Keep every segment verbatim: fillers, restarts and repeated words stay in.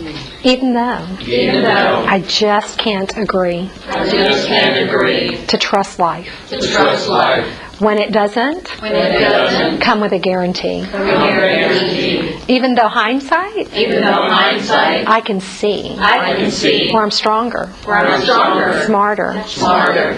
Even though, even though I just can't agree I just can't agree to trust life to trust life when it doesn't when it doesn't come with a guarantee. come with a guarantee. Even though hindsight, Even though hindsight, I can see I can see where I'm stronger, where I'm stronger, smarter, smarter,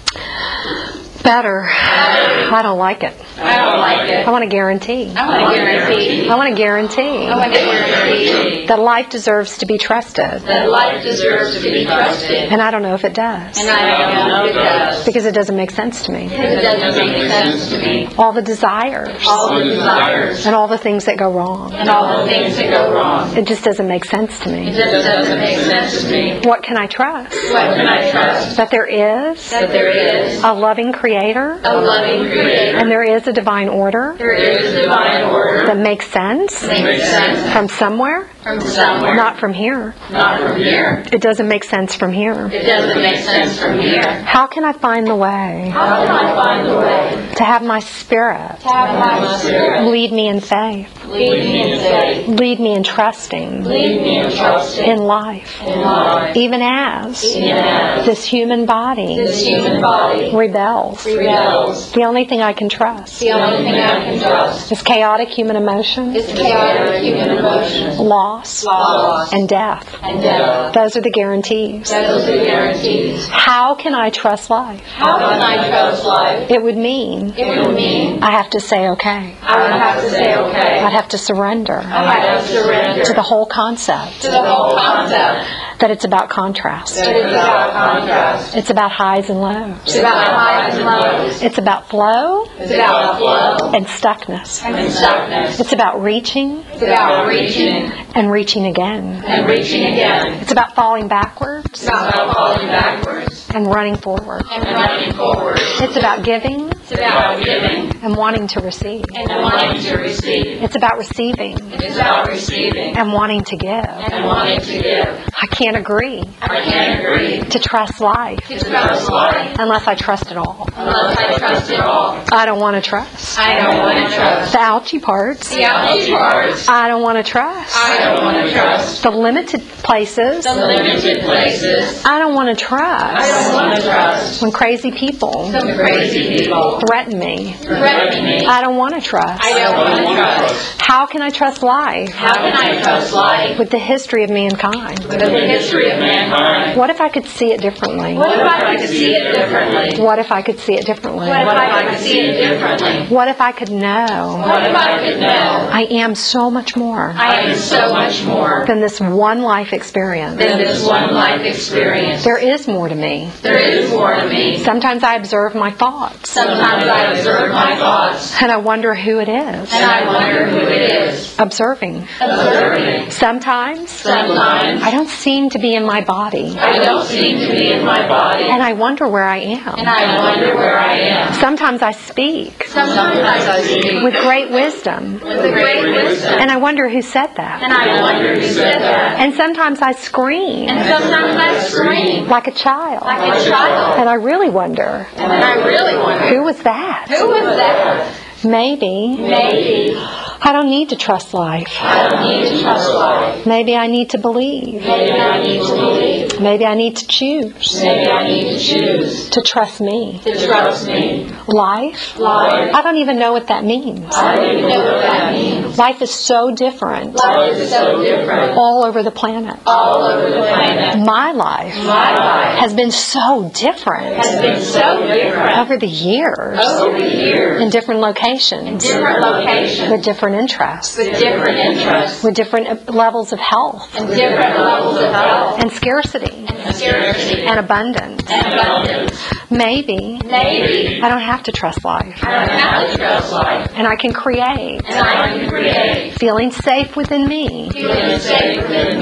better. I don't like it. I don't like it. I want a guarantee. I want a guarantee. I want a guarantee I want a guarantee that life deserves to be trusted. that life deserves to be trusted. And I don't know if it does. And I don't know if it does. Because it doesn't make sense to me. It doesn't make sense to me. All the desires All the desires and all the things that go wrong. and all the things that go wrong. It just doesn't make sense to It me. just doesn't make sense to me. What can I trust? What can I trust? That there is That there is a loving creator a loving creator. and there is a divine order There is divine order that makes sense that makes sense from somewhere, from somewhere, not from here. not from here. It doesn't make sense from here. It doesn't make sense from here. How can I find the way How can I find the way to have my spirit to have my spirit lead me in faith, lead me in faith, lead me in trusting lead me in trusting in life, in life, even as even as this human body this human body rebels? rebels? The only thing I can trust The only thing I can trust is chaotic human emotion, is chaotic human emotion, loss, loss, and death. and death. Those are the guarantees. Those are guarantees. How can I trust life? How can I trust life? It would mean It would mean I have to say okay. I would have to say okay. I'd have to surrender I'd have to surrender to the whole concept to the whole concept that it's about contrast. that it's about contrast. It's about highs and lows. It's about highs and lows. It's about flow It's about flow and stuckness. and stuckness. It's about reaching It's about reaching and reaching again. and reaching again. It's about falling backwards It's about falling backwards and running forward. and running forward. It's about giving It's about giving and wanting to receive. and wanting to receive. It's about receiving It's about receiving and wanting to give. and wanting to give. I can't agree I can't agree to trust life to trust life unless I trust it all. unless I trust it all. I don't want to trust I don't want to trust the ouchy parts. the outside parts. I don't want to trust I don't want to trust the limited places. the limited places. I don't want to I trust don't want to trust when crazy people the crazy people threaten me. threatening me. I don't want to trust. I don't want to trust. How can I trust life How can I trust life with the history of mankind? with the history of mankind? What if I could see it differently? What if I could see it differently? What if I could see it differently? What if I could see it differently? What if I could know What if I could know I am so much more I am so much more than this one life experience? than this one life experience? There is more to me. There is more to me. Sometimes I observe my thoughts Sometimes I observe my thoughts and I wonder who it is and I wonder who it is. observing. Observing. Sometimes Sometimes I don't seem to be in my body I don't seem to be in my body and I wonder where I and am. I wonder where I am. Sometimes I speak Sometimes I speak with great wisdom with great wisdom and I wonder who said that. and I wonder who said that. And sometimes I scream And sometimes I scream like a child like a child and I really wonder, and I really wonder who was that? who was that? Maybe Maybe I don't need to trust life. I don't need to trust life. Maybe I need to believe. Maybe I need to believe. Maybe I need to choose Maybe I need to choose to trust me. to trust me. Life? Life. I don't even know what that means. I don't even know what that means. Life is so different Life is so different all over the planet. all over the planet. My life My life has been so different has been so different over the years over the years. in different locations, Different locations with different interests, with different interests with different levels of health and different levels of health and scarcity and scarcity and abundance. and abundance. Maybe Maybe I don't have to trust life I don't have to trust life and I can create and I can create feeling safe within me feeling safe within me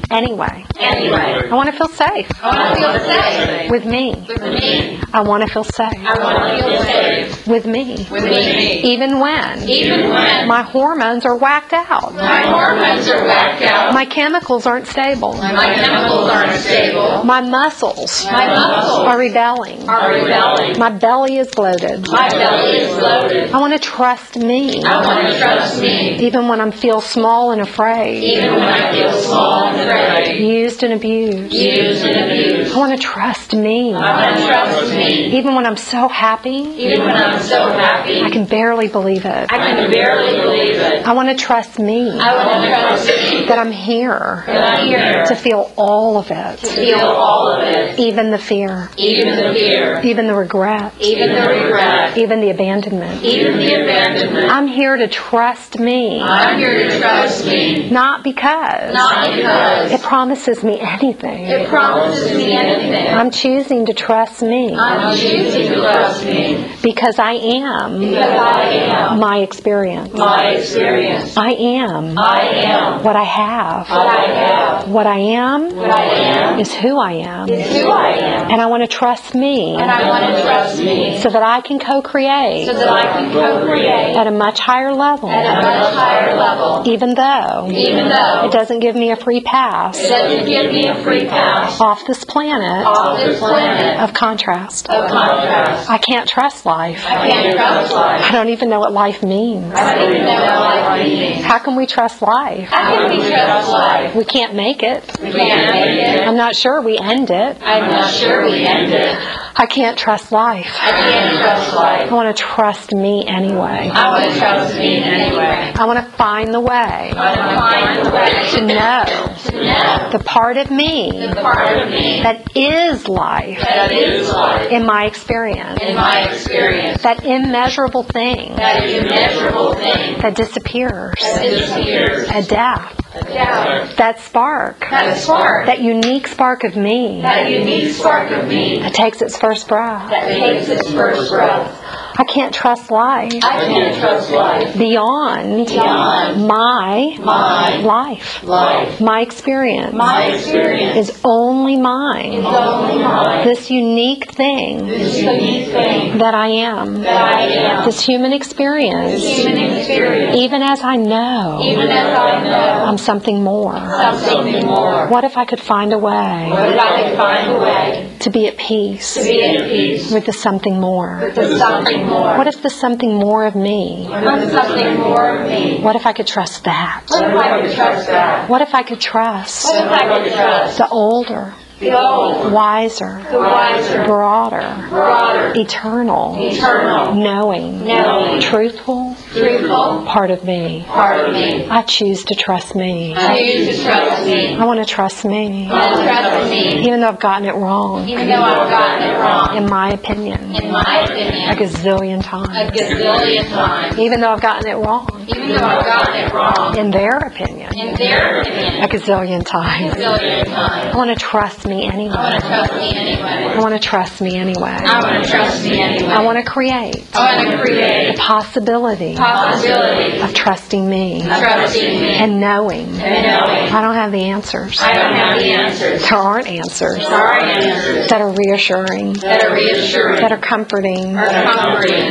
anyway. Anyway. I want to feel safe I want to feel safe. with me. With me. I want to feel safe I want to feel safe. with me. With me. Even when Even when my hormones are whacked out. my hormones are whacked out. My chemicals aren't stable. My chemicals aren't stable. My muscles My muscles are rebelling. are rebelling. My belly is bloated. My belly is loaded. I want to trust me. I want to trust me. Even when I feel small and afraid. Even when I feel small and afraid. Used and abused. Used and abused. I want to trust me. I want to trust me. Even when I'm so happy, Even when I'm so happy. I can barely believe it. I can barely believe it. I want to trust me. I want to trust me. That I'm here That I'm here to feel all of it. to feel all of it. Even the fear. Even the fear. Even the regret. Even the regret. Even the abandonment. Even the abandonment. I'm here to trust me. I'm here to trust me. Not because Not because it promises me anything. it promises me anything. I'm choosing to trust me I'm choosing to trust me. because I am Because I am my experience. my experience. I am I am what I have. what I have. What I am What I am is who I am. is who I am. And I want to trust me And I want to trust me so that I can co-create so that I can co-create at a much higher level, at a much higher level. even though Even though it doesn't give me a free it pass doesn't give me a free pass off this planet off this planet of contrast. of contrast. I can't trust life. I can't trust life. I don't even know what life means. I don't even know what life means. How can we trust life? How can we trust life? We can't make it. We can't make it. I'm not sure we end it. I'm not sure we end it. I can't trust life. I can't trust life. I want to trust me anyway. I want to trust me anyway. I want to find the way I want to find a way to know to know the part of me the part of me that is life that is life in my experience. in my experience. That immeasurable thing That immeasurable thing that disappears that disappears. at death. Doubt. That spark, That spark. that unique spark of me That unique spark of me that takes its first breath. that takes its first breath. I can't trust life I can't trust life beyond beyond my my life. life. My experience My experience is only is mine. only mine. This unique thing This unique thing that I am. that I am. This human experience. Human experience. Even as I know Even as I know I'm something more. something more. What if I could find a way What if I could find a way to be at peace to be at peace with the something more? with the something more? What if the something more of me? With something more of me? What if I could trust that? What if I could trust that? What if I could trust What if I could trust the older, the old, wiser, the wiser, broader, broader, eternal, eternal, knowing, knowing, truthful truthful part of me? part of me? I choose to trust me. I choose to trust me. I want to trust me, I want to trust me, even though I've gotten it wrong, even though I've gotten it wrong, in my opinion, in my a opinion, gazillion a times. gazillion times. Even though I've gotten it wrong, Even though I've gotten it wrong, in their opinion, in their a opinion, gazillion a times. gazillion times. I want to trust me I want anyway. to trust me anyway. I want to trust me anyway. I want to trust me anyway. I want to create I want to the create possibility possibility of trusting me of trusting me and knowing and knowing I don't have the answers. I don't have the answers. There aren't answers There are answers that are reassuring, that are reassuring, that are comforting. are comforting.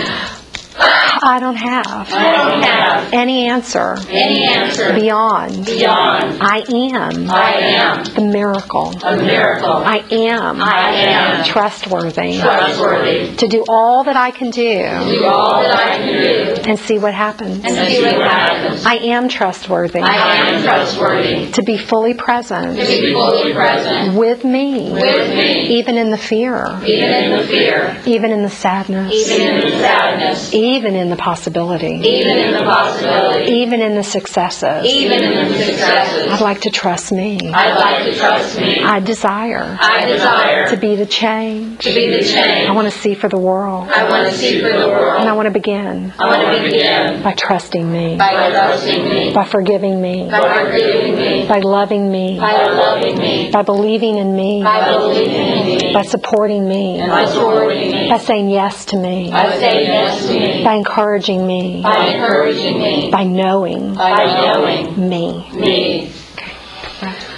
I don't have I don't have any answer any answer beyond beyond I am I am the miracle. a miracle. I am I am trustworthy trustworthy. to do all that I can do Do all that I can do and see what happens. and see what happens. I am trustworthy I am trustworthy to be fully present to be fully present with me, with me, even in the fear, even in the fear, even in the sadness, even in the sadness, even in the possibility, even in the possibility, even in the successes. even in the successes. I'd like to trust me. I'd like to trust me. I desire I desire to be the change to be the change I want to see for the world. I want to see for the And I world. want to begin I want to begin by trusting me, by trusting me, by forgiving me, by forgiving me, by loving me, by loving me, by believing in me, by believing in me, by supporting me, by supporting me, by saying yes to me, by saying yes to me, by encouraging me, by encouraging me, by knowing by knowing me. me. Right.